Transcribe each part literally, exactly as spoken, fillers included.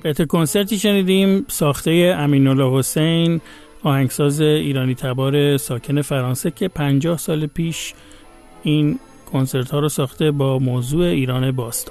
قطعه کنسرتی شنیدیم ساخته امین‌الله حسین، آهنگساز ایرانی تبار ساکن فرانسه که پنجاه سال پیش این کنسرت ها رو ساخته با موضوع ایران باستان.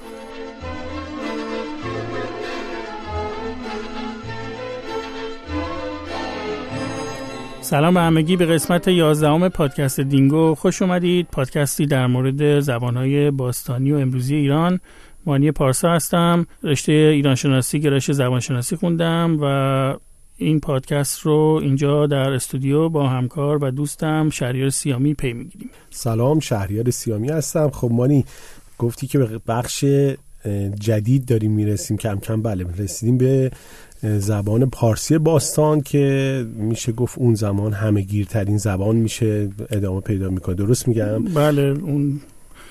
سلام به همگی، به قسمت یازدهم پادکست دینگو خوش اومدید. پادکستی در مورد زبانهای باستانی و امروزی ایران. مانی پارسا هستم، رشته ایران شناسی گرایش زبان شناسی خوندم و این پادکست رو اینجا در استودیو با همکار و دوستم شهریار سیامی پی میگیریم. سلام، شهریار سیامی هستم. خب مانی گفتی که به بخش جدید داریم میرسیم کم کم. بله، رسیدیم به زبان پارسی باستان که میشه گفت اون زمان همه گیرترین زبان میشه ادامه پیدا میکنه. درست میگم؟ بله، اون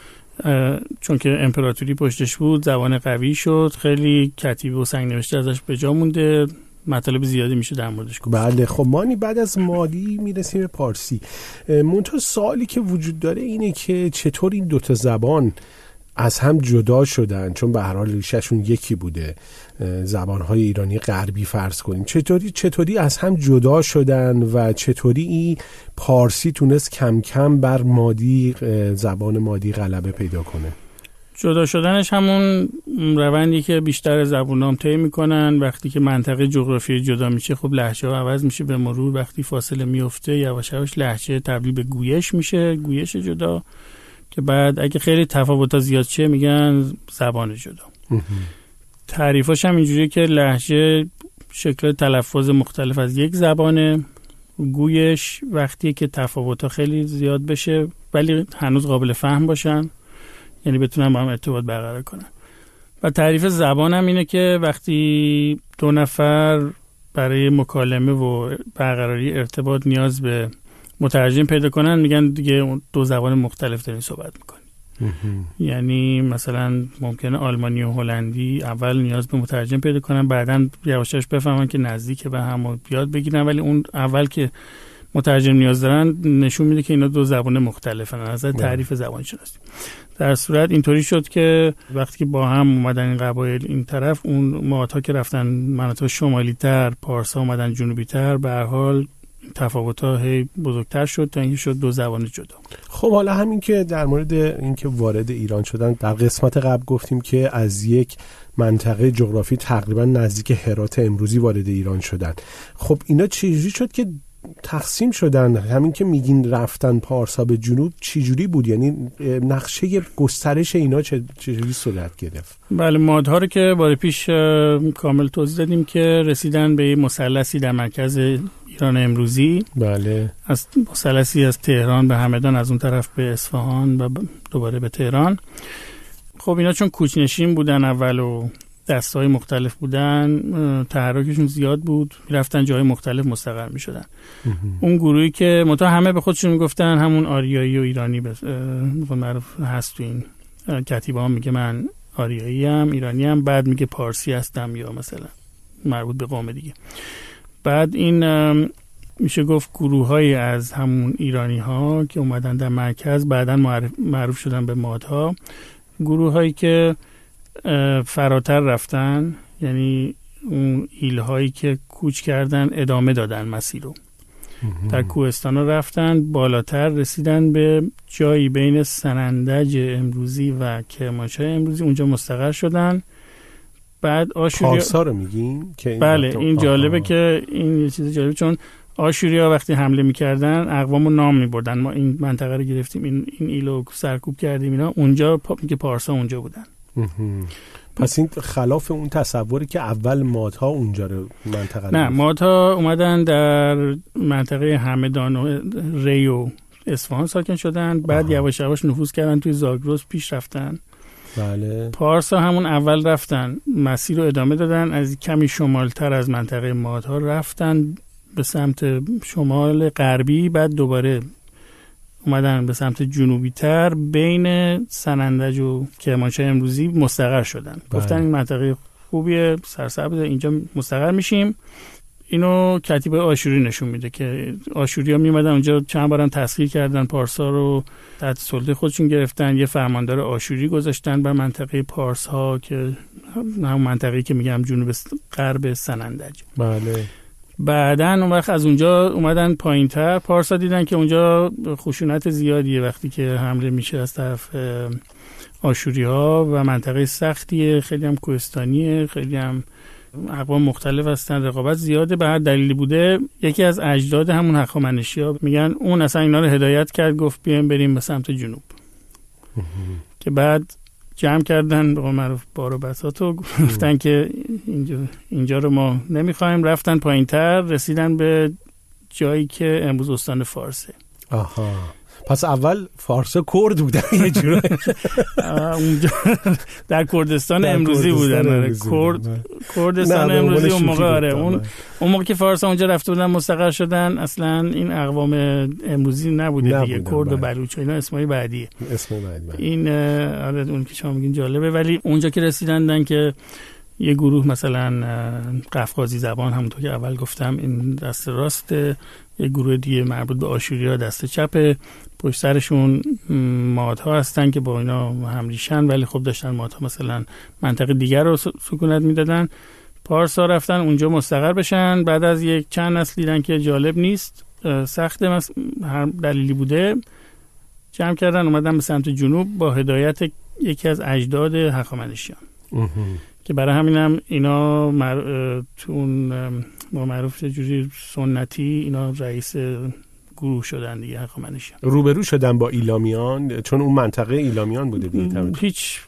چون که امپراتوری پشتش بود زبان قوی شد، خیلی کتیبه و سنگ نوشته ازش به جا مونده، مطالب زیادی میشه در موردش گفت. بله. خب مانی بعد از مادی میرسیم به پارسی. منتها سوالی که وجود داره اینه که چطور این دوتا زبان از هم جدا شدن، چون به هر حال ریشه‌شون یکی بوده، زبانهای ایرانی غربی فرض کنیم، چطوری چطوری از هم جدا شدن و چطوری این پارسی تونست کم کم بر مادی، زبان مادی غلبه پیدا کنه؟ جدا شدنش همون روندی که بیشتر زبانام طی میکنن. وقتی که منطقه جغرافیایی جدا میشه، خب لهجه ها عوض میشه به مرور. وقتی فاصله میفته یواش یواش لهجه تبدیل به گویش میشه، گویش جدا، که بعد اگه خیلی تفاوت‌ها زیاد شه میگن زبان جدا. تعریفاش هم اینجوریه که لهجه شکل تلفظ مختلف از یک زبانه، گویش وقتی که تفاوت‌ها خیلی زیاد بشه ولی هنوز قابل فهم باشن، یعنی بتونن با هم ارتباط برقرار کنن. و تعریف زبان هم اینه که وقتی دو نفر برای مکالمه و برقراری ارتباط نیاز به مترجم پیدا کنن، میگن دیگه دو زبان مختلف دارین صحبت میکنی. یعنی مثلا ممکنه آلمانی و هلندی اول نیاز به مترجم پیدا کنن، بعدن یواشاش بفهمن که نزدیک به هم و یاد بگیرن، ولی اون اول که مترجم نیاز دارن نشون میده که اینا دو زبان مختلفن از نظر تعریف زبان شناسی. در صورت اینطوری شد که وقتی که با هم اومدن این قبایل این طرف، اون ماهات‌ها که رفتن مناطق شمالی تر، پارسا اومدن جنوبی تر، به هر حال تفاوت‌ها هی بزرگتر شد تا اینکه شد دو زبان جدا. خب حالا همین که در مورد اینکه وارد ایران شدن، در قسمت قبل گفتیم که از یک منطقه جغرافی تقریبا نزدیک هرات امروزی وارد ایران شدن. خب اینا چجوری شد که تقسیم شدن؟ همین که میگین رفتن پارسا به جنوب، چجوری بود؟ یعنی نقشه گسترش اینا چجوری صورت گرفت؟ بله، مادها رو که بار پیش کامل توضیح دادیم که رسیدن به مثلثی در مرکز ایران امروزی. بله. از مثلثی از تهران به همدان، از اون طرف به اصفهان و دوباره به تهران. خب اینا چون کوچ‌نشین بودن اول و دستای مختلف بودن، تحرکشون زیاد بود، رفتن جای مختلف مستقر می شدن. اون گروهی که متا همه به خودشون می گفتن همون آریایی و ایرانی معروف هست تو این کتیبه ها، میگه من آریایی ام، ایرانی ام، بعد میگه پارسی هستم یا مثلا مربوط به قوم دیگه. بعد این میشه گفت گروه های از همون ایرانی ها که اومدن در مرکز بعداً معروف شدن به مادها، گروه هایی که فراتر رفتن، یعنی اون ایلهایی که کوچ کردن ادامه دادن مسیر رو، در کوهستان ها رفتن بالاتر، رسیدن به جایی بین سنندج امروزی و کرمانشاه امروزی، اونجا مستقر شدن. بعد آشوریا پارسا رو میگین که بله، این جالبه که این یه چیز جالبه، چون آشوریا وقتی حمله میکردن اقوامو نام میبردن، ما این منطقه رو گرفتیم، این این ایلو سرکوب کردیم، اینا اونجا که پارسا اونجا بودن. پس این خلاف اون تصوری که اول مادها اونجا رو منطقه، نه، مادها اومدن در منطقه همدان و ری و اصفهان ساکن شدن، بعد یواش یواش نفوذ کردن توی زاگرس، پیش رفتن. بله. پارسا همون اول رفتن، مسیر رو ادامه دادن، از کمی شمالتر از منطقه مادها رفتن به سمت شمال غربی، بعد دوباره اومدن به سمت جنوبی تر، بین سنندج و کرمانشاه امروزی مستقر شدن. بله. گفتن این منطقه خوبیه، سرسبز، اینجا مستقر میشیم. اینو کتیبه آشوری نشون میده که آشوری‌ها میومدن اونجا چند بارم تسخیر کردن، پارسا رو تحت سلطه خودشون گرفتن، یه فرماندار آشوری گذاشتن بر منطقه پارس‌ها که همون منطقه‌ای که میگم جنوب غرب سنندج. بله. بعدن اون وقت از اونجا اومدن پایین‌تر، پارسا دیدن که اونجا خشونت زیادیه وقتی که حمله میشه از طرف آشوری‌ها و منطقه سختیه، خیلی هم کوهستانیه، خیلی هم اقوام مختلف هستن، رقابت زیاده. به هر دلیلی بوده یکی از اجداد همون هخامنشی‌ها میگن اون اصلا اینا رو هدایت کرد، گفت بیایم بریم به سمت جنوب که بعد جمع کردن به قول معروف بار و بساطو، گفتن که اینجا اینجا رو ما نمیخوایم، رفتن پایین‌تر، رسیدن به جایی که امروز استان فارسه. آها، پس اول فارس کرد بودن یه جوری اونجا در کردستان امروزی بودن. کرد کردستان امروزی اون موقع آره اون اون موقع که فارس اونجا رفته بودن مستقر شدن، اصلا این اقوام امروزی نبوده دیگه، کرد و بلوچ اینا اسمای بعدیه. اسم بعدی این آره اون که شما میگین جالبه. ولی اونجا که رسیدن که یه گروه مثلا قفقازی زبان، همونطور که اول گفتم این دست راست، یه گروه دیگه مربوط به آشوری‌ها دست چپ، پشت سرشون مادها هستن که با اینا هم ریشن ولی خب داشتن مادها مثلا منطقه دیگر رو سکونت میدادن. پارسا رفتن اونجا مستقر بشن، بعد از یک چند نسل دیدن که جالب نیست، سخت هر دلیلی بوده، جمع کردن اومدن به سمت جنوب با هدایت یکی از اجداد هخامنشیان که برای همینم اینا مر... تو اون با معروف جوری سنتی اینا رئیس گروه شدن دیگه هخامنشیان. روبرو شدن با ایلامیان چون اون منطقه ایلامیان بوده دیگه. هیچ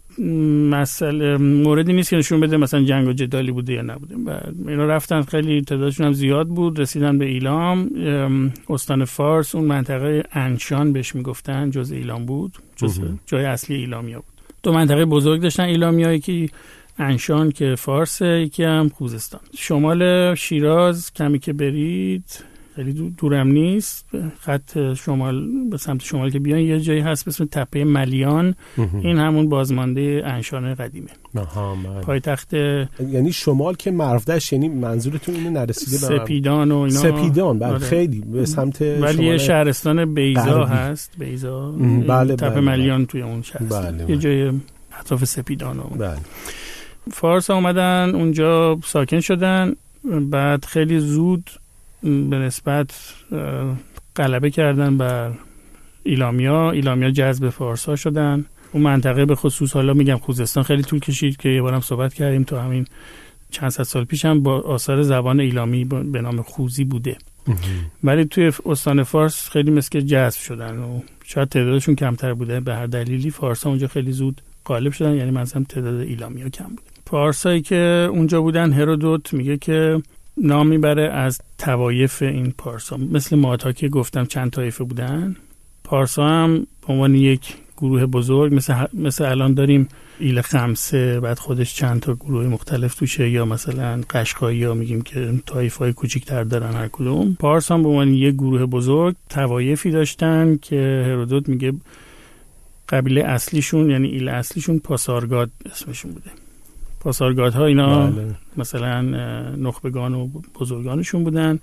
مسئله موردی نیست که نشون بده مثلا جنگ و جدالی بوده یا نبوده. اینا رفتن، خیلی تعدادشون هم زیاد بود، رسیدن به ایلام، استان فارس، اون منطقه انشان بهش میگفتن، جز ایلام بود، جز جای اصلی ایلامیا بود. دو منطقه بزرگ داشتن ایلامیایی که انشان که فارسه، یکی هم خوزستان. شمال شیراز کمی که برید خیلی دورم نیست، خط شمال به سمت شمال که بیان یه جایی هست به اسم تپه ملیان، این همون بازمانده انشان قدیمه. پایتخت یعنی شمال که مرودشت، یعنی منظورتون اینه نرسیده به سپیدان و اینا؟ سپیدان بله، خیلی به سمت ولی یه شهرستان بیضا هست، بیضا بله تپه بله ملیان بله. توی اون شهر بله یه بله. جای اطراف سپیدان. بله. فارس اومدن اونجا ساکن شدن، بعد خیلی زود به نسبت غلبه کردن بر ایلامیا، ایلامیا جذب فارس‌ها شدن. اون منطقه به خصوص حالا میگم خوزستان خیلی طول کشید که یه بارم صحبت کردیم، تو همین چند صد سال پیش هم با آثار زبان ایلامی به نام خوزی بوده، ولی توی استان فارس خیلی مثل جذب شدن و شاید تعدادشون کمتر بوده، به هر دلیلی فارس‌ها اونجا خیلی زود غالب شدن، یعنی مثلا تعداد ایلامیا کم بود. فارسایی که اونجا بودن هرودوت میگه که نام میبره از طوایف این پارسا، مثل مادها که گفتم چند طایفه بودن، پارسا هم به عنوان یک گروه بزرگ، مثل مثل الان داریم ایل خمسه بعد خودش چند تا گروه مختلف توشه، یا مثلا قشقایی ها میگیم که طایفه‌های کوچیک‌تر دارن هر کدوم. پارس هم به عنوان یک گروه بزرگ طوایفی داشتن که هرودوت میگه قبیله اصلیشون یعنی ایل اصلیشون پاسارگاد اسمشون بوده. پاسارگادها اینا بله. مثلا نخبگان و بزرگانشون بودن.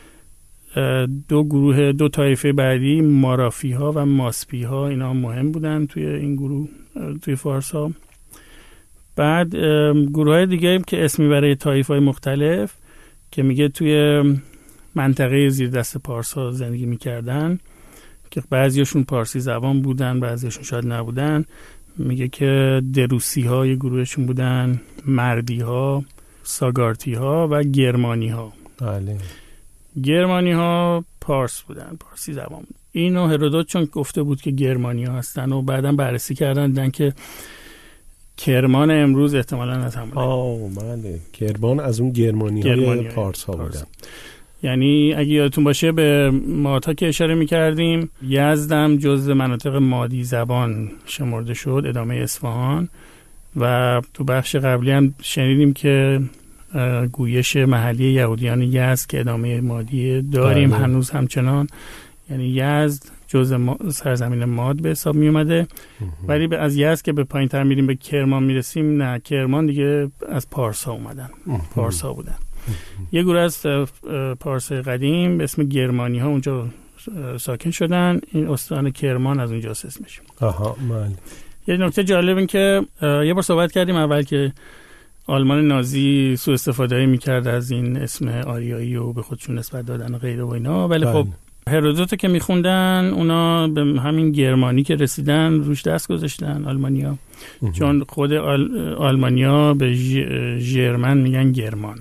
دو گروه دو طایفه بعدی مارافی ها و ماسپی ها اینا مهم بودن توی این گروه توی فارس ها. بعد گروه های دیگه که اسمی برای طایفه های مختلف که میگه توی منطقه زیر دست پارس ها زندگی میکردن که بعضیشون پارسی زبان بودن بعضیشون شاید نبودن. میگه که دروسی ها یه گروهشون بودن، مردی ها، ساگارتی ها و گرمانی ها. بله. گرمانی ها پارس بودن، پارسی زبان بود. اینو هرودوت چون گفته بود که گرمانی ها هستن و بعداً بررسی کردن دیدن که کرمان امروز احتمالاً از همونه. آه بله، کرمان از اون گرمانی های پارس ها بودن. یعنی اگه یادتون باشه به مادها که اشاره می‌کردیم، یزدم جزء مناطق مادی زبان شمرده شد، ادامه اصفهان، و تو بخش قبلی هم شنیدیم که گویش محلی یهودیان یزد که ادامه مادی داریم بله. هنوز همچنان، یعنی یزد جزء سرزمین ماد به حساب می اومده. ولی از یزد که به پایین تر میریم به کرمان میرسیم، نه، کرمان دیگه از پارسا اومدن، پارسا بودن. یه گروه از پارس قدیم به اسم گرمانی ها اونجا ساکن شدن. این استان کرمان از اونجا اسمش. آها من. یه نکته جالب این که یه بار صحبت کردیم اول که آلمان نازی سوء استفاده میکرد از این اسم آریایی و به خودشون نسبت دادن و غیره و اینا، ولی خب هرودوتو که میخوندن اونا به همین گرمانی که رسیدن روش دست گذاشتن آلمانیا، چون خود آل آلمانیا به ژرمن میگن گرمان.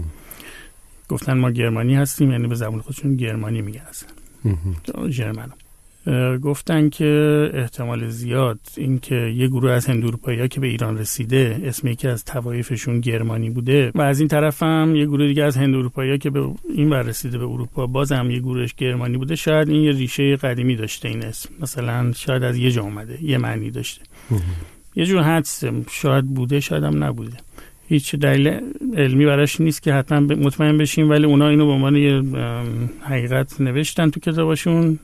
گفتن ما گرمانی هستیم، یعنی به زبان خودشون گرمانی میگن اصلا ژرمن. گفتن که احتمال زیاد این که یه گروه از هندواروپایی‌ها که به ایران رسیده اسم یکی از طوایفشون گرمانی بوده و از این طرف هم یه گروه دیگه از هندواروپایی‌ها که به این ور رسیده به اروپا بازم یه گروهش گرمانی بوده، شاید این یه ریشه قدیمی داشته این اسم، مثلا شاید از یه جا اومده، یه معنی داشته. یه جور حدس شاید بوده شاید هم نبوده، هیچ دلیل علمی براش نیست که حتما مطمئن بشیم، ولی اونا اینو به عنوان یه حقیقت نوشتن تو کتابشون.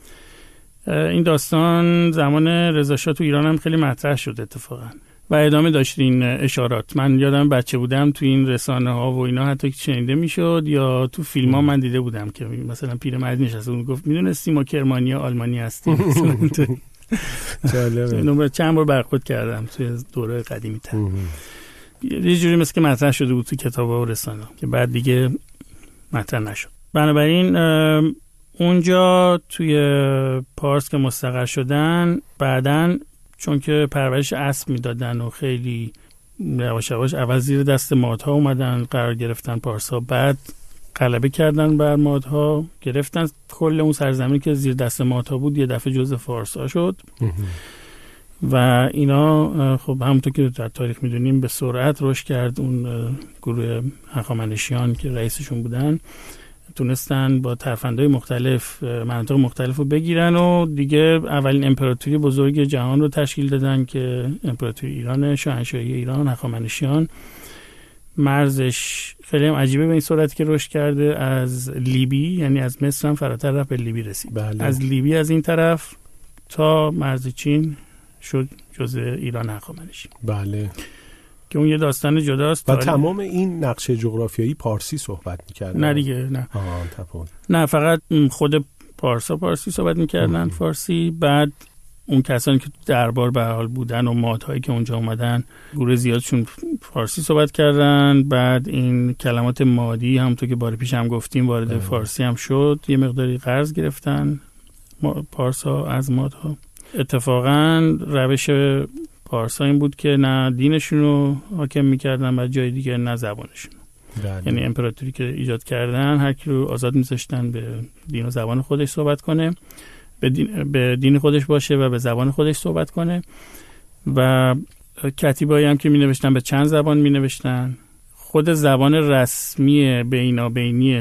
این داستان زمان رضا شاه تو ایران هم خیلی مطرح شد اتفاقا و ادامه داشت این اشارات. من یادم بچه بودم تو این رسانه ها و اینا حتی شنیده میشد یا تو فیلم ها من دیده بودم که مثلا پیرمرد نشسته بود گفت میدونستی ما کرمانی یا آلمانی هستیم. جالبه. اینو چند بار برخورد کردم توی دوره قدیمی تر. یه جوری مثل که مطرح شده بود تو کتاب ها و رسانه ها که بعد دیگه مطرح نشد. بنابراین اونجا توی پارس که مستقر شدن بعدن چون که پرورش اسب میدادن و خیلی یواش یواش اول زیر دست مادها اومدن قرار گرفتن پارسا، بعد غلبه کردن بر مادها، گرفتن کل اون سرزمینی که زیر دست مادها بود یه دفعه جزء فارسا شد و اینا خب همونطور که در تاریخ میدونیم به سرعت رشد کرد. اون گروه هخامنشیان که رئیسشون بودن تونستن با ترفندهای مختلف مناطق مختلف رو بگیرن و دیگه اولین امپراتوری بزرگ جهان رو تشکیل دادن که امپراتوری ایران، شاهنشاهی ایران، هخامنشیان. مرزش خیلی هم عجیبه به این صورتی که رشد کرده، از لیبی یعنی از مصر هم فراتر رفت به لیبی رسید. بله. از لیبی از این طرف تا مرز چین شد جزء ایران هخامنشی. بله. که اون یه داستان جداست. و تمام این نقشه جغرافیایی پارسی صحبت می‌کردن؟ نه دیگه نه. آها تفاوت. نه فقط خود پارسا پارسی صحبت می‌کردن فارسی، بعد اون کسانی که دربار به حال بودن و مادهایی که اونجا اومدن گروه زیادشون فارسی صحبت کردن. بعد این کلمات مادی همونطور که بار پیش هم گفتیم وارد اه. فارسی هم شد، یه مقداری قرض گرفتن پارسا از مادها. اتفاقا روش پارسا این بود که نه دینشون رو حاکم میکردن و جای دیگه نه زبانشون. یعنی امپراتوری که ایجاد کردن هر کی رو آزاد میذاشتن به دین و زبان خودش صحبت کنه، به دین, به دین خودش باشه و به زبان خودش صحبت کنه. و کتیبایی هم که می نوشتن به چند زبان می نوشتن. خود زبان رسمی بینابینی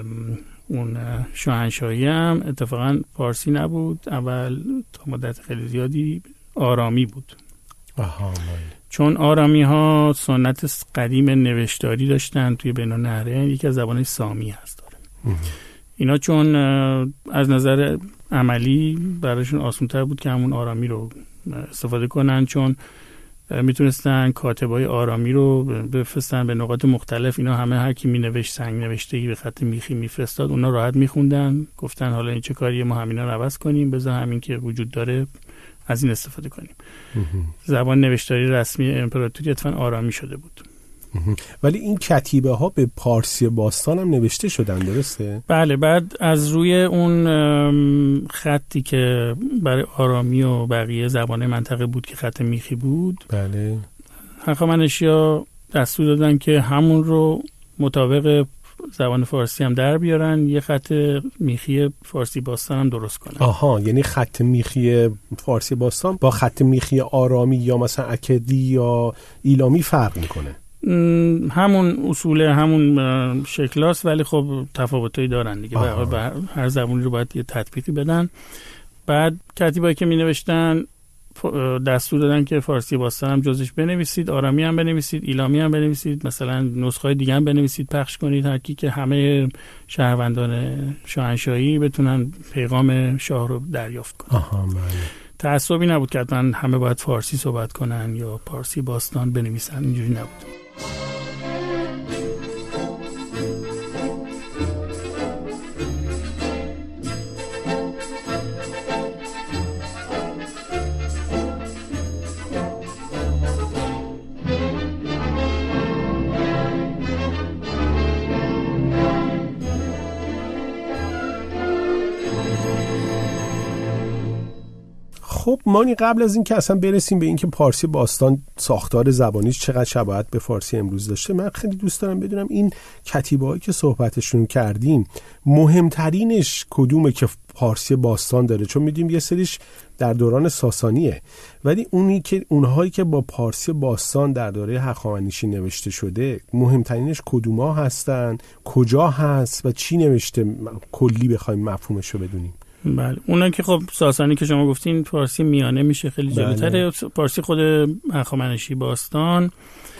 اون شاهنشاهی هم اتفاقا فارسی نبود، اول تا مدت خیلی زیادی آرامی بود. آها. چون آرامی ها سنت قدیم نوشتاری داشتن توی بین النهرین، یکی از زبانهای سامی هست داره. اینا چون از نظر عملی براشون آسان‌تر بود که همون آرامی رو استفاده کنن، چون میتونستن کاتبای آرامی رو بفرستن به نقاط مختلف. اینا همه هر کی مینوشت سنگ نوشته‌ای به خط میخی میفرستاد، اونا راحت میخوندن. گفتن حالا این چه کاریه، ما همینا رو عوض کنیم، بذار همین که وجود داره از این استفاده کنیم. زبان نوشتاری رسمی امپراتوری اتفاقاً آرامی شده بود. ولی این کتیبه ها به پارسی باستان هم نوشته شدن، درسته؟ بله. بعد از روی اون خطی که برای آرامی و بقیه زبان منطقه بود که خط میخی بود، بله، هخامنشی‌ها دستور دادن که همون رو مطابق زبان فارسی هم در بیارن، یه خط میخی فارسی باستان هم درست کنن. آها، یعنی خط میخی فارسی باستان با خط میخی آرامی یا مثلا اکدی یا ایلامی فرق میکنه؟ همون اصول همون شکلاست، ولی خب تفاوتایی دارن دیگه. به هر زبانی رو باید یه تطبیقی بدن. بعد کتیبایی که می نوشتن دستور دادن که فارسی باستان هم جزش بنویسید، آرامی هم بنویسید، ایلامی هم بنویسید، مثلا نسخه‌های دیگه هم بنویسید، پخش کنید، هر کی که همه شهروندان شاهنشاهی بتونن پیغام شاه رو دریافت کنن. آها، بله. تعصبی نبود که حتما همه باید فارسی صحبت کنن یا فارسی باستان بنویسن، اینجوری نبود. خب مانی، قبل از این که اصلا برسیم به این که پارسی باستان ساختار زبانیش چقدر شباهت به فارسی امروز داشته، من خیلی دوست دارم بدونم این کتیبه‌هایی که صحبتشون کردیم مهمترینش کدومه که پارسی باستان داره؟ چون میدیم یه سریش در دوران ساسانیه، ولی اونی که اونهایی که با پارسی باستان در دوره هخامنشی نوشته شده مهمترینش کدوما هستن، کجا هست و چی نوشته، کلی بخوایم مفهومش رو بدونیم. بله، اونا که خب ساسانی که شما گفتین پارسی میانه میشه، خیلی جلوتره. بله. پارسی خود هخامنشی باستان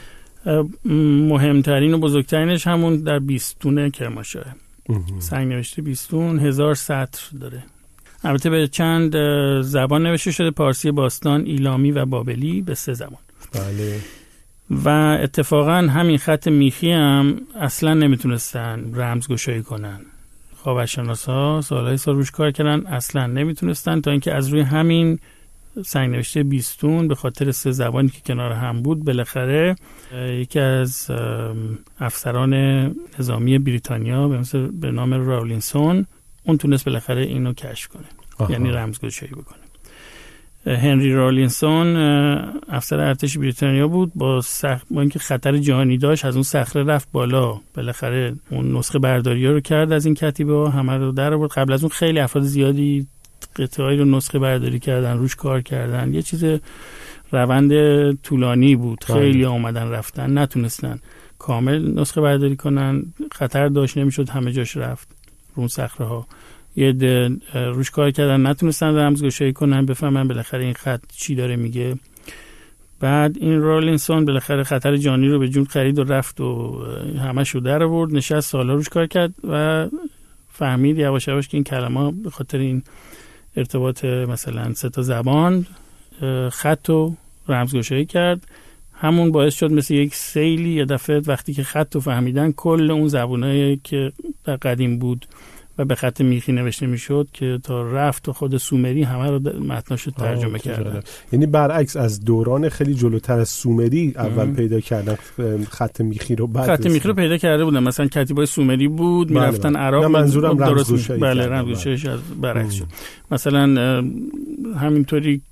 مهمترین و بزرگترینش همون در بیستون کرمانشاه، سنگ نوشته بیستون، هزار سطر داره. البته به چند زبان نوشته شده، پارسی باستان، ایلامی و بابلی، به سه زبان. بله. و اتفاقا همین خط میخی هم اصلا نمیتونستن رمزگشایی کنن. خاورشناسا سالهای سال روش کار کردن، اصلا نمیتونستن، تا اینکه از روی همین سنگ نوشته بیستون به خاطر سه زبانی که کنار هم بود بالاخره یکی از افسران نظامی بریتانیا به مثل به نام رولینسون اون تونست بالاخره اینو کشف کنه. آها. یعنی رمزگشایی بکنه. هنری رولینسون افسر ارتش بریتانیا بود، با سخ... با اینکه خطر جهانی داشت از اون صخره رفت بالا، بالاخره اون نسخه برداری‌ها رو کرد از این کتیبه، همه رو در آورد. قبل از اون خیلی افراد زیادی قطعه‌ای رو نسخه برداری کردن، روش کار کردن. یه چیز روند طولانی بود، خیلی اومدن رفتن، نتونستن کامل نسخه برداری کنن، خطر داشت، نمیشد همه جاش رفت رو اون صخره ها. یه روش کار کردن، نتونستن رمزگشایی کنن، بفهمن بالاخره این خط چی داره میگه. بعد این رولینسون بالاخره خطر جانی رو به جون خرید و رفت و همه شو در آورد، نشست سالا روش کار کرد و فهمید یواش یواش که این کلمه به خاطر این ارتباط مثلا سه تا زبان خط و رمزگشایی کرد. همون باعث شد مثل یک سیلی یه دفعه وقتی که خط رو فهمیدن، کل اون زبانایی که در قدیم بود و به خط میخی نوشته میشد که تا رفت و خود سومری همه رو متناش رو ترجمه کردن. یعنی برعکس از دوران خیلی جلوتر از سومری اول ام. پیدا کردن خط میخی رو، بعد خط میخی رو پیدا کرده بودن. مثلا کتیبای سومری بود، میرفتن عراق. نه منظورم رمزگشایی. بله رمزگشاییش از برعکس شد. مثلا همینطوری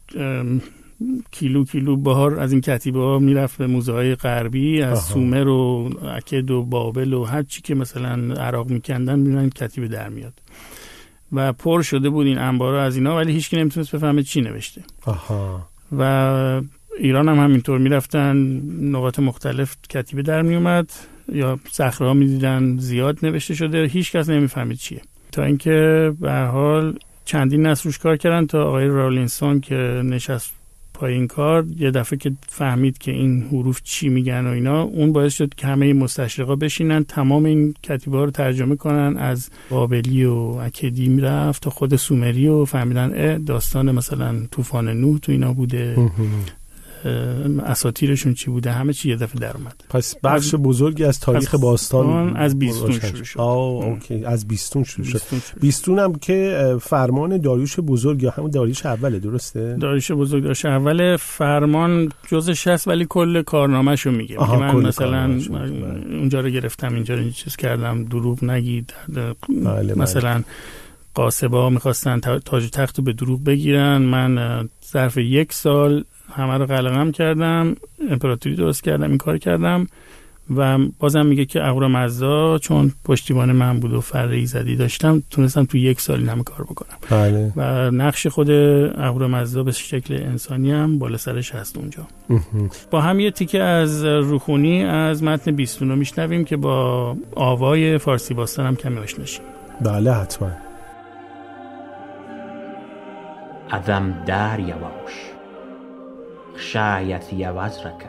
کیلو کیلو بهار از این کتیبه ها میرفت به موزه های غربی، از آها. سومر و اکد و بابل و هر چی که مثلا عراق میکندن میبینن کتیبه در میاد و پر شده بود این انبارا از اینا، ولی هیچ کی نمیتونست بفهمه چی نوشته. آها. و ایران هم همینطور میرفتن نقاط مختلف کتیبه در میومد یا صخره ها میدیدن زیاد نوشته شده، هیچ کس نمیفهمید چیه، تا اینکه به هر حال چندین نسل روش کار کردن تا آقای رولینسون که نشست پای این کار یه دفعه که فهمید که این حروف چی میگن و اینا، اون باعث شد که همه مستشرقا بشینن تمام این کتیبه ها رو ترجمه کنن، از بابلی و اکدی میرفت تا خود سومری و فهمیدن داستان مثلا طوفان نوح تو اینا بوده، اساطیرشون چی بوده، همه چی یه دفعه در اومد. پس بخش بزرگی از تاریخ از باستان از بیستون شروع شد. آه اوکی، از بیستون شروع شد. بیستون هم که فرمان داریوش بزرگ یا همون داریوش اوله، درسته؟ داریوش بزرگ داریوش اوله، فرمان جزش هست ولی کل کارنامه‌شو میگه. میگه من مثلا اونجا رو گرفتم، اینجا رو چیز کردم، دروغ نگید. بله مثلا بله. قاسبا میخواستن تاج تخت رو به دروغ بگیرن، من ظرف یک سال همه رو قلقم کردم، امپراتوری درست کردم، این کار کردم. و بازم میگه که اهورامزدا چون پشتیبان من بود و فره ایزدی داشتم، تونستم تو یک سال این همه کار بکنم. بله. و نقش خود اهورامزدا به شکل انسانی هم بالا سرش هست اونجا. با هم یه تیکه از روخونی از متن بیستون رو میشنویم که با آوای فارسی باستان هم کمی آشنا شیم. بله حتما. ادم در یواش خشایتی وزرک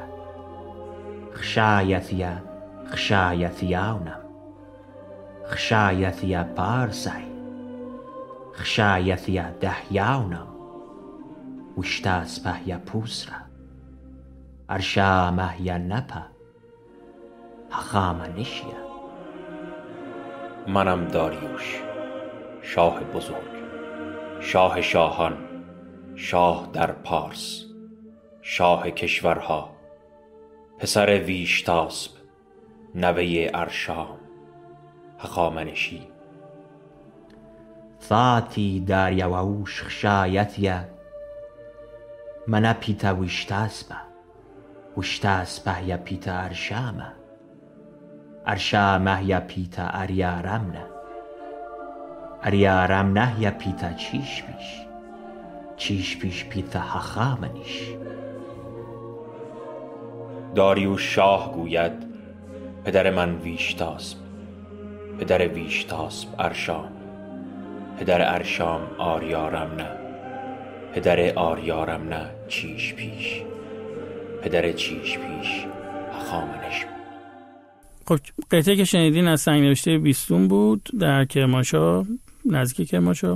خشایتی خشایتیاونم خشایتی پارسی خشایتی دهیاونم وشتاس پهیا پوسرا ارشا مهیا نپا هخامنشیا. منم داریوش، شاه بزرگ، شاه شاهان، شاه در پارس، شاه کشورها، پسر ویشتاسب، نوه ارشام، هخامنشی. ذاتی داریوش خشایتیا من پیتا وشتاسبه وشتاسبه یا پیتا ارشامه ارشامه یا پیتا اریارمنه اریارمنه یا پیتا چیش پیش چیش پیش پیتا هخامنیش. داریوش شاه گوید پدر من ویشتاسب، پدر ویشتاسب ارشام، پدر ارشام آریارم نه، پدر آریارم نه چیش پیش، پدر چیش پیش هخامنش. خب قطعه که شنیدین از سنگ نوشته بیستون بود در کرمانشاه، نزدیک کرمانشاه.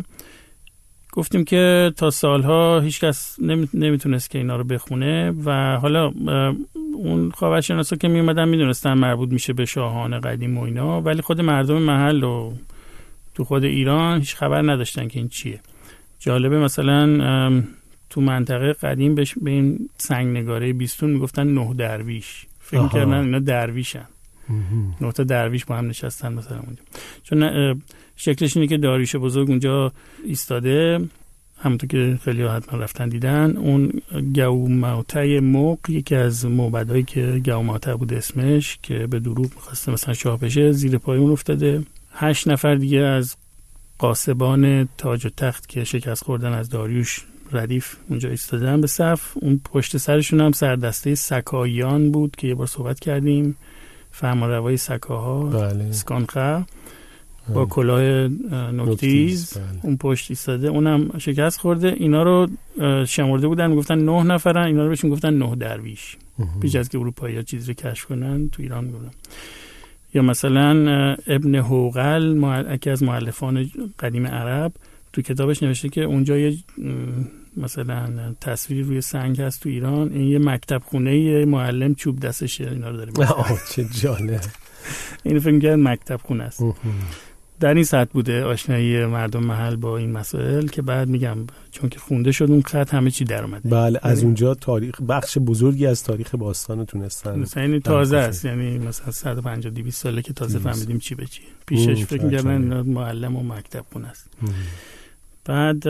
گفتیم که تا سالها هیچ کس نمیتونست که اینا رو بخونه و حالا اون خاورشناسا که میومدن میدونستن مربوط میشه به شاهان قدیم و اینا، ولی خود مردم محل و تو خود ایران هیچ خبر نداشتن که این چیه. جالبه مثلا تو منطقه قدیم به این سنگ نگاره بیستون میگفتن نه درویش، فکر کردن اینا درویشن، نه تا درویش با هم نشستن مثلا اونجا. چون شکلش اینه که داریوش بزرگ اونجا ایستاده، همونطور که خیلی ها حتما رفتن دیدن. اون گوماتای موق، یکی از موبدایی که گوماتا بود اسمش، که به دروغ میخواسته مثلا شاه بشه، زیر پای اون افتاده. هشت نفر دیگه از قاسبان تاج و تخت که شکست خوردن از داریوش ردیف اونجا ایستادن به صف. اون پشت سرشون هم سردسته سکاییان بود که یه بار صحبت کردیم، فرمانروای سکاها، بله. اسکانخه با کلاه نوکتیز اون پشت ایستاده، اونم شکست خورده. اینا رو شمرده بودن، گفتن نه نفرن، اینا رو بهشون گفتن نه درویش. پیش از که اروپایی‌ها چیزی رو کشف کنن تو ایران بودن. یا مثلا ابن هوقل، یکی از مؤلفان قدیم عرب، تو کتابش نوشته که اونجا یه مثلا تصویری روی سنگ هست تو ایران، این یه مکتب خونه، یه معلم چوب دستشه اینا رو داره می‌زنه. آه چه جالب. این فکر می‌کنم مکتب خونه است. در این سطح بوده آشنایی مردم محل با این مسائل که بعد میگم چون که خونده شد اون خط همه چی در اومده. بله از اونجا تاریخ بخش بزرگی از تاریخ باستان رو تونستن. مثلا این تازه است، یعنی مثلا صد و پنجاه دویست ساله که تازه فهمیدیم چی به چی. پیشش فکر می‌کردن معلم و مکتب خونه است. بعد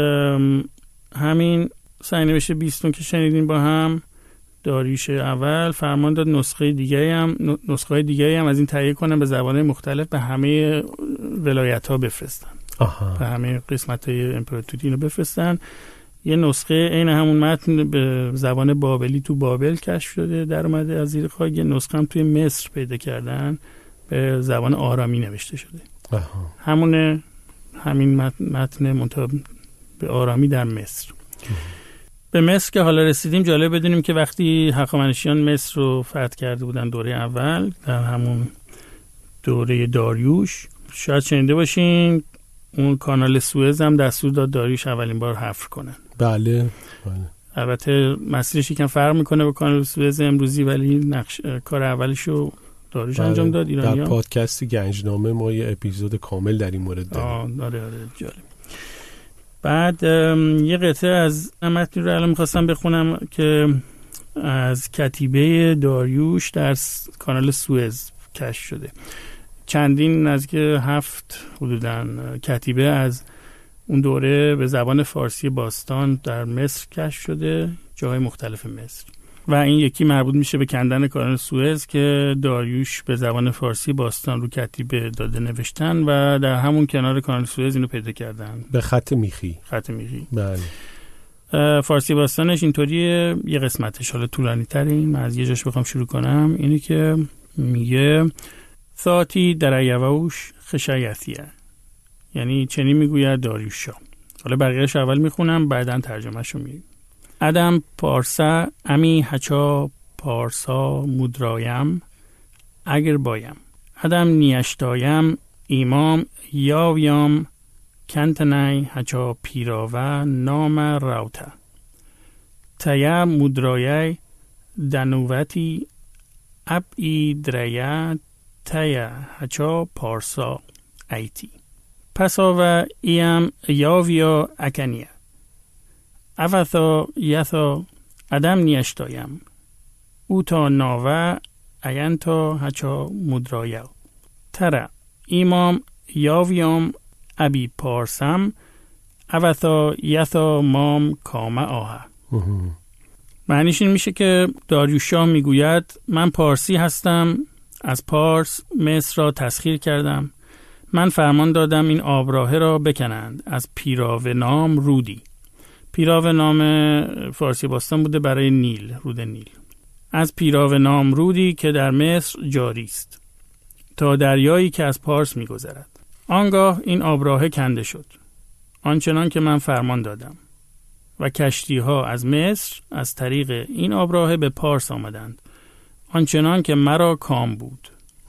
همین سنگ نوشته بیستون که شنیدین با هم، داریوش اول فرمان داد نسخه دیگه هم نسخه دیگه هم از این تهیه کنن، به زبان مختلف به همه ولایت ها بفرستن. آها. به همه قسمت های امپراتوری اینو بفرستن. یه نسخه عین همون متن به زبان بابلی تو بابل کشف شده، در اومده از زیر خاک. یه نسخه هم توی مصر پیدا کردن، به زبان آرامی نوشته شده. آها. همونه همین متن, متن منتها به آرامی در مصر. آها. به مصر که حالا رسیدیم، جالب بدونیم که وقتی هخامنشیان مصر رو فتح کرده بودن دوره اول، در همون دوره داریوش، شاید شنیده باشین اون کانال سوئز هم دستور داد داریوش اولین بار حفر کنن. بله بله. البته مسیرش یکم فرق میکنه با کانال سوئز امروزی، ولی نقش کار اولشو داریوش بله. انجام داد. ایرانی‌ها در پادکست گنجنامه ما یه اپیزود کامل در این مورد داریم. آره آره جالب. بعد یه قطعه از متنی رو الان میخواستم بخونم که از کتیبه داریوش در کانال سوئز کشف شده. چندین نزدیک هفت حدوداً کتیبه از اون دوره به زبان فارسی باستان در مصر کشف شده، جای مختلف مصر. و این یکی مربوط میشه به کندن کانال سوئز که داریوش به زبان فارسی باستان رو کتیبه داده نوشتن و در همون کنار کانال سوئز اینو پیدا کردن به خط میخی. خط میخی. بله. فارسی باستانش اینطوریه، یه قسمتش حالا طولانی ترین، من از یه جاش بخوام شروع کنم، اینه که میگه ثاتی در ایووش خشایتیه، یعنی چنین میگوید داریوش شاه. حالا بقیه‌اش اول میخونم بعدن ترجمه‌شو میگم. ادم پارسا امی هچا پارسا مدرایم اگر بایم ادم نیشتایم ایمام یاویام کنتنای هچا پیراوه نام راوتا تیا مدرایه دنووتی اب ای دریه تیا هچا پارسا ایتی پساوه ایم یاویا اکنیه اوثا یثا ادم نیشتایم او تا ناوه اینتا هچا مدرایا ترا ایمام یاویام ابی پارسم اوثا یثا مام کام آها. معنیش این میشه که داریوش شاه میگوید من پارسی هستم، از پارس مصر را تسخیر کردم. من فرمان دادم این آبراهه را بکنند از پیراو نام رودی. پیراو نام فارسی باستان بوده برای نیل، رود نیل. از پیراو نام رودی که در مصر جاری است تا دریایی که از پارس میگذرد. آنگاه این آبراهه کنده شد آنچنان که من فرمان دادم و کشتی ها از مصر از طریق این آبراهه به پارس آمدند آنچنان که مرا کام بود.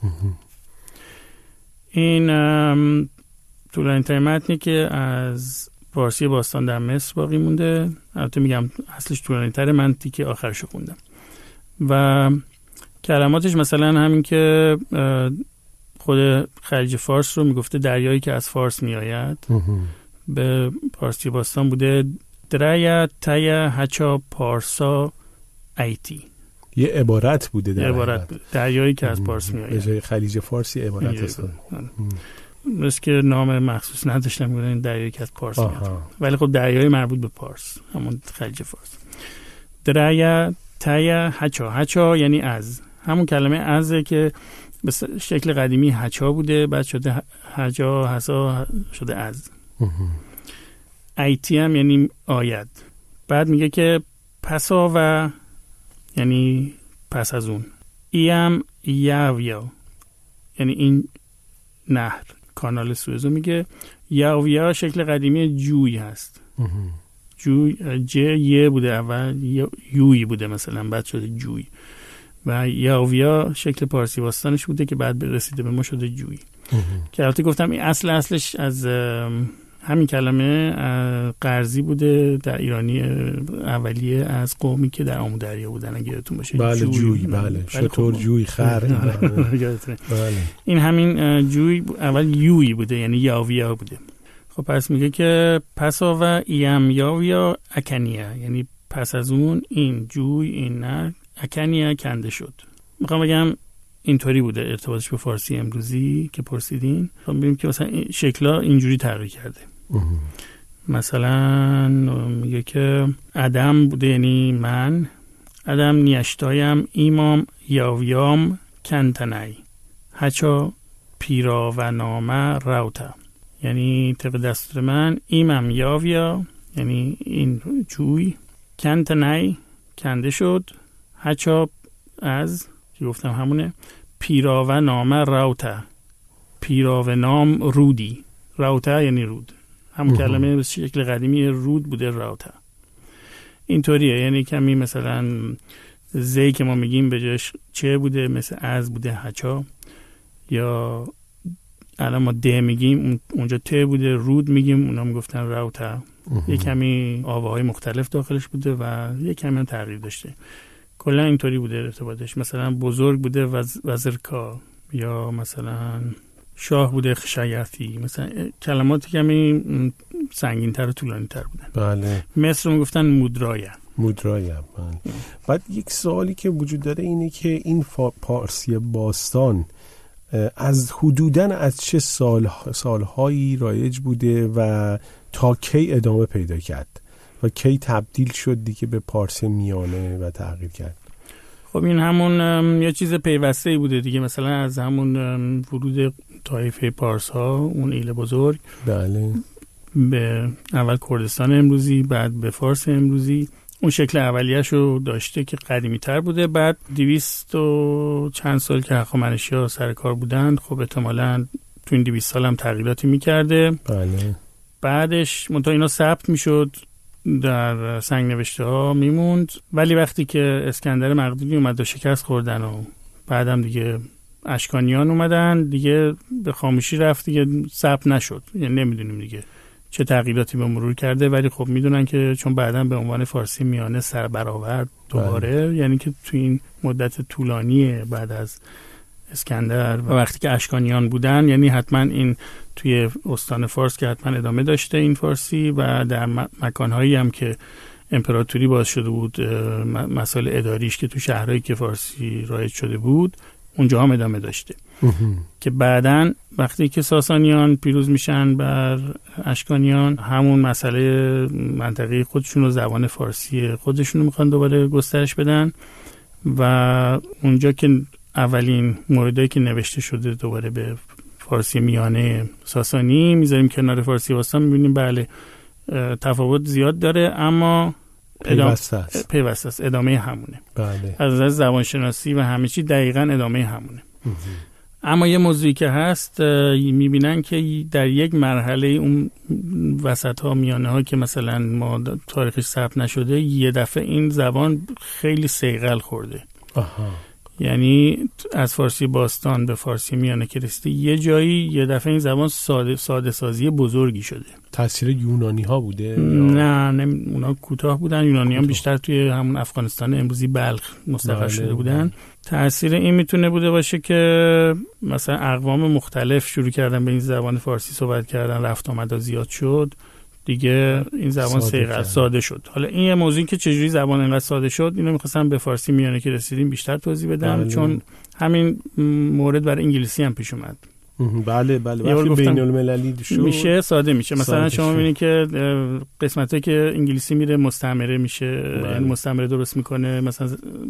این طولانی ترین متنی که از فارسی باستان در مصر باقی مونده. البته میگم اصلش طولانی تره، من تیکه آخرشو خوندم و کلماتش مثلا همین که خود خلیج فارس رو میگفته دریایی که از فارس میآید، به فارسی باستان بوده دریا تیا هچا پارسا ایتی. یه عبارت بوده در عبارت بوده. دریایی که از پارس میآید. به جای خلیج فارسی عبارت است. مثل که نام مخصوص نداشتم میگن دریایی که از پارس میاد، ولی خب دریای مربوط به پارس، همون خلیج فارس. دریا تیا هچا، هچا یعنی از، همون کلمه ازه که به شکل قدیمی هچا بوده بعد شده هجا حسا شده از. ایتی هم یعنی آید. بعد میگه که پسا و یعنی پس از اون. ایم یاویا یعنی این نهر کانال سوئزو میگه. یاویا شکل قدیمی جوی هست. جوی ج یه بوده اول، یوی بوده مثلا بعد شده جوی و یاویا شکل پارسی باستانش بوده که بعد رسیده به ما شده جوی. که البته گفتم این اصل اصلش از همین کلمه قرضی بوده در ایرانی اولیه از قومی که در آمودریا بودن اگه یادتون باشه. بله جوی, جوی بله شطور جوی خر. بله این همین جوی اول یوی بوده یعنی یاویا بوده. خب پس میگه که پسا و ایم یاویا اکنیا یعنی پس از اون این جوی این نهر اکنیا کنده شد. میخوام بگم اینطوری بوده ارتباطش به فارسی امروزی که پرسیدین. خب ببینیم که مثلا شکلا اینجوری تغییر کرده. مثلا میگه که ادم بوده یعنی من، ادم نیشتایم ایمام یاویام کنتنی هچا پیرا و نامه روتا یعنی طبق دستور من ایمم یاویا یعنی این جوی کنتنی کنده شد هچا از که گفتم همونه پیرا و نامه روتا پیرا و نام رودی روتا یعنی رود همون کلمه به شکل قدیمی رود بوده روتا. اینطوریه یعنی کمی مثلا زی که ما میگیم به جاش چه بوده مثل از بوده هچا یا الان ما ده میگیم اونجا ته بوده رود میگیم اونا میگفتن روتا. یک کمی آواهای مختلف داخلش بوده و یک کمی تغییر داشته. کلا اینطوری بوده ارتباطش. مثلا بزرگ بوده وز... وزرکا یا مثلا شاه بوده خشایتی. مثلا کلماتی کمی سنگین‌تر و طولانی‌تر بودن. بله مصر رو میگفتن مودرایا مودرایا. بله. بعد یک سوالی که وجود داره اینه که این فا... پارسی باستان از حدوداً از چه سال سالهایی رایج بوده و تا کی ادامه پیدا کرد و کی تبدیل شد دیگه به پارسی میانه و تغییر کرد؟ خب این همون یه چیز پیوسته‌ای بوده دیگه. مثلا از همون ورود طایفه پارس ها اون ایل بزرگ بله به اول کردستان امروزی بعد به فارس امروزی اون شکل اولیه‌اش رو داشته که قدیمی تر بوده. بعد دویست و چند سال که هخامنشی‌ها سر کار بودن خب احتمالاً تو این دویست سال هم تغییراتی می‌کرده. بله بعدش منتها اینا ثبت می‌شد در سنگ نوشته ها میموند، ولی وقتی که اسکندر مقدونی اومد و شکست خوردن و بعدم دیگه اشکانیان اومدن دیگه به خاموشی رفت دیگه ثبت نشد. یعنی نمیدونیم دیگه چه تغییراتی به مرور کرده، ولی خب میدونن که چون بعداً به عنوان فارسی میانه سر برآورد دوباره بله. یعنی که تو این مدت طولانی بعد از اسکندر و وقتی که اشکانیان بودن یعنی حتما این توی استان فارس که حتما ادامه داشته این فارسی و در مکانهایی هم که امپراتوری باز شده بود مسائل اداریش که تو شهرهایی که فارسی رایج شده بود اونجا هم ادامه داشته. که بعداً وقتی که ساسانیان پیروز میشن بر اشکانیان، همون مسئله منطقه خودشون رو، زبان فارسی خودشون رو میخوان دوباره گسترش بدن و اونجا که اولین موردی که نوشته شده دوباره به فارسی میانه ساسانی میذاریم کنار فارسی وسطا، میبینیم بله تفاوت زیاد داره اما پیوسته است. پیوسته است، ادامه همونه. بله. از نظر زبانشناسی و همه چی دقیقاً ادامه همونه. اما یه موضوعی که هست، میبینن که در یک مرحله اون وسط ها میانه ها که مثلا ما تاریخش ثبت نشده، یه دفعه این زبان خیلی صیقل خورده. آها. یعنی از فارسی باستان به فارسی میانه که رسیده، یه جایی یه دفعه این زبان ساده, ساده سازی بزرگی شده. تاثیر یونانی ها بوده؟ نه نه، اونا کوتاه بودن. یونانی ها بیشتر توی همون افغانستان امروزی بلخ مستقر شده بودن. تأثیر این میتونه بوده باشه که مثلا اقوام مختلف شروع کردن به این زبان فارسی صحبت کردن، رفت آمد زیاد صد دیگه، این زبان ساده, ساده شد. حالا این یه موضوعی که چجوری زبان اینقدر ساده شد، اینو می‌خواستم به فارسی میانه که رسیدیم بیشتر توضیح بدم. بله. چون همین مورد برای انگلیسی هم پیش اومد. بله بله، وقتی بین المللی شد میشه ساده میشه. مثلا شما می‌بینید که قسمتایی که انگلیسی میره مستعمره میشه، بله. یعنی مستعمره درست میکنه. مثلا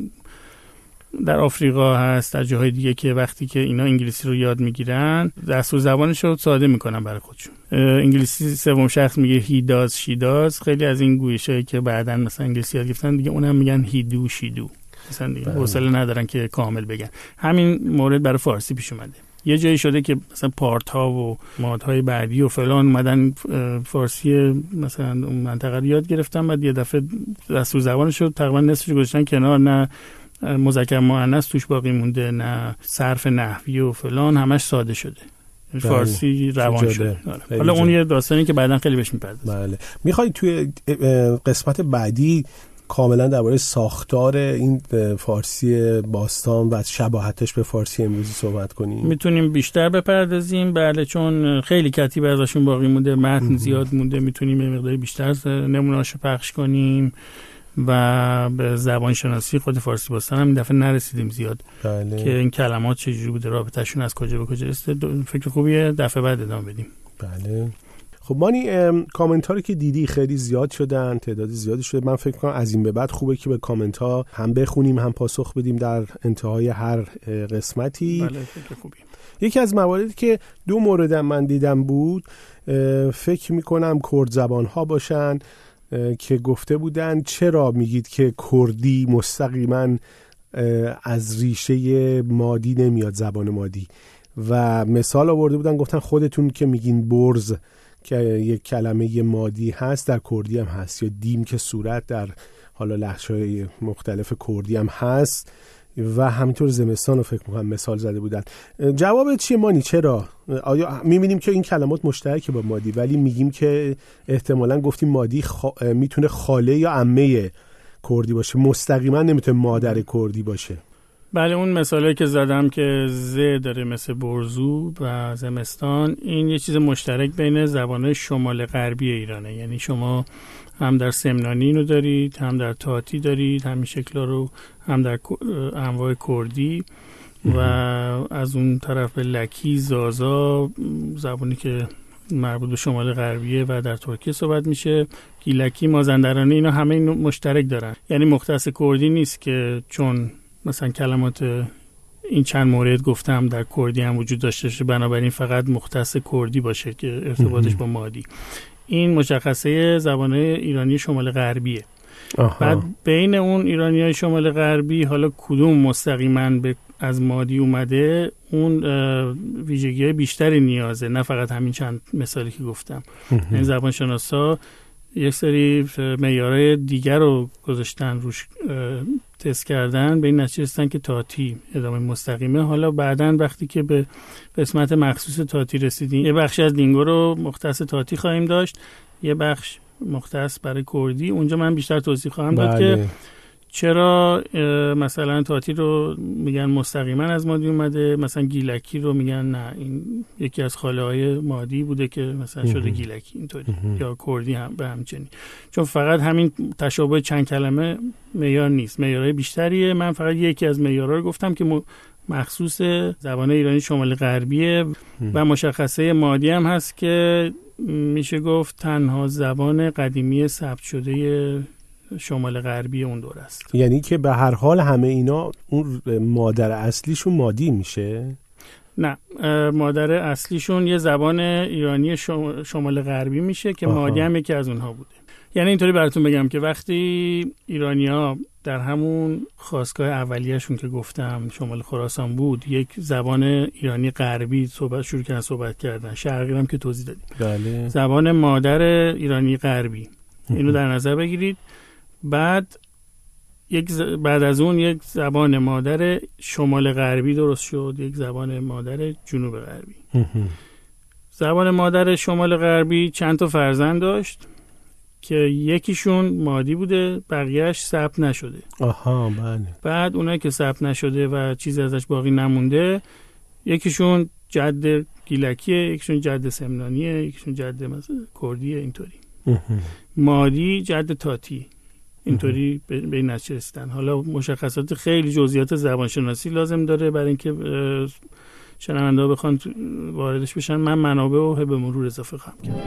در آفریقا هست، در جاهای دیگه که وقتی که اینا انگلیسی رو یاد میگیرن، دستور زبانش رو ساده میکنن برای خودشون. انگلیسی سوم شخص میگه he does she does. خیلی از این گویشایی که بعداً مثلا انگلیسی یاد گرفتن دیگه اونم میگن he do she do. مثلا دیگه حوصله ندارن که کامل بگن. همین مورد برای فارسی پیش اومده. یه جایی شده که مثلا پارت ها و مادهای بعدی و فلان اومدن فارسی مثلا اون منطقه رو یاد گرفتن، بعد یه دفعه دستور زبانش رو تقریبا نصفش گذاشتن کنار، نه مذکر مؤنث توش باقی مونده، نه صرف نحوی و فلان، همش ساده شده. فارسی روان شده. حالا اون یه داستانی که بعداً خیلی بهش میپردازیم. بله. میخوای توی قسمت بعدی کاملا درباره ساختار این فارسی باستان و شباهتش به فارسی امروزی صحبت کنیم؟ میتونیم بیشتر بپردازیم. بله، چون خیلی کتیب ازشون باقی مونده، متن زیاد مونده، میتونیم یه مقدار بیشتر نمونه‌اشو پخش کنیم و به زبان شناسی خود فارسی باستان هم این دفعه نرسیدیم زیاد. بله. که این کلمات چجوری بوده، رابطه‌شون از کجا به کجا رسیده. فکر خوبیه دفعه بعد ادامه بدیم. بله. خب مانی، کامنت ها رو که دیدی خیلی زیاد شدن، تعداد زیادی شده. من فکر کنم از این به بعد خوبه که به کامنت ها هم بخونیم هم پاسخ بدیم در انتهای هر قسمتی. بله، فکر خوبی. یکی از مواردی که دو مورد من دیدم بود، فکر میکنم کرد زبان ها باشن که گفته بودن چرا میگید که کردی مستقیما از ریشه مادی نمیاد، زبان مادی، و مثال آورده بودن گفتن خودتون که میگین برز که یک کلمه مادی هست در کردی هم هست، یا دیم که صورت در حالا لهجه‌های مختلف کردی هم هست، و همینطور زمستان رو فکر میکنم مثال زده بودن. جواب چیه مانی؟ چرا؟ آیا میبینیم که این کلمات مشترکه با مادی، ولی میگیم که احتمالاً گفتیم مادی خا... میتونه خاله یا عمه کردی باشه، مستقیما نمیتونه مادر کردی باشه. بله، اون مثالی که زدم که ز داره مثل برزو و زمستان، این یه چیز مشترک بین زبان‌های شمال غربی ایرانه. یعنی شما هم در سمنانی اینو دارید، هم در تاتی دارید همین شکل‌ها رو، هم در انواع کردی، و از اون طرف به لکی، زازا، زبانی که مربوط به شمال غربیه و در ترکیه صحبت میشه، گیلکی، مازندرانی، اینا همه اینو مشترک دارن. یعنی مختص کردی نیست که چون مثلا کلمات این چند مورد گفتم در کردی هم وجود داشته باشه بنابراین فقط مختص کردی باشه که ارتباطش با مادی. این مشخصه زبان‌های ایرانی شمال غربیه. آها. بعد بین اون ایرانی‌های شمال غربی حالا کدوم مستقیما به از مادی اومده، اون ویژگی‌های بیشتری نیازه، نه فقط همین چند مثالی که گفتم. این زبان شناسا یک سری معیارهای دیگر رو گذاشتن روش، تست کردن، به این نتیجه رسیدن که تاتی ادامه مستقیمه. حالا بعداً وقتی که به قسمت مخصوص تاتی رسیدیم، یه بخشی از دینگو رو مختص تاتی خواهیم داشت، یه بخش مختص برای کردی. اونجا من بیشتر توضیح خواهم داد بله. که چرا مثلا تاتی رو میگن مستقیما از مادی اومده، مثلا گیلکی رو میگن نه این یکی از خاله های مادی بوده که مثلا شده گیلکی اینطوری، یا کردی هم به همچنین. چون فقط همین تشابه چند کلمه معیار نیست، معیارهای بیشتریه. من فقط یکی از معیارها رو گفتم که مخصوص زبان ایرانی شمال غربیه و مشخصه مادی هم هست که میشه گفت تنها زبان قدیمی ثبت شده شمال غربی اون دور است. یعنی که به هر حال همه اینا اون مادر اصلیشون مادی میشه؟ نه، مادر اصلیشون یه زبان ایرانی شمال غربی میشه که آها. مادی هم یکی از اونها بوده. یعنی اینطوری براتون بگم که وقتی ایرانی‌ها در همون خاستگاه اولیه‌شون که گفتم شمال خراسان بود، یک زبان ایرانی غربی صحبت شروع کردن صحبت کردن، شرقی هم که توضیح دادیم. بله. زبان مادر ایرانی غربی اینو در نظر بگیرید. بعد یک ز... بعد از اون یک زبان مادر شمال غربی درست شد، یک زبان مادر جنوب غربی. زبان مادر شمال غربی چند تا فرزند داشت که یکیشون مادی بوده، بقیهش ثبت نشده. آها بله. بعد اونایی که ثبت نشده و چیزی ازش باقی نمونده، یکیشون جد گیلکیه، یکیشون جد سمنانیه، یکیشون جد مثلا کردیه، اینطوری. مادی جد تاتی، اینطوری به این نتیجه رسیدن. حالا مشخصات خیلی جزئیات زبانشناسی لازم داره برای اینکه شنونده‌ها بخوان واردش بشن. من منابع رو به مرور اضافه خواهم کرد.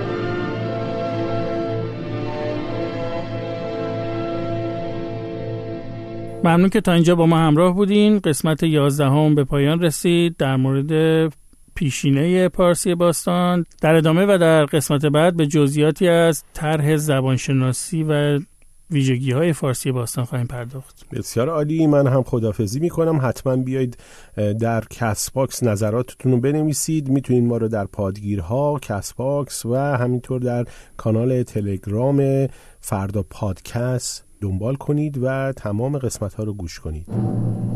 ممنون که تا اینجا با ما همراه بودین. قسمت یازدهم به پایان رسید در مورد پیشینه پارسی باستان. در ادامه و در قسمت بعد به جزئیاتی از طرح زبانشناسی و ویژگی‌های فارسی باستان خواهیم پرداخت. بسیار عالی. من هم خداحافظی می‌کنم. حتما بیایید در کست باکس نظراتتون رو بنویسید. میتونید ما رو در پادگیرها، کست باکس و همینطور در کانال تلگرام فردا پادکست دنبال کنید و تمام قسمت‌ها رو گوش کنید.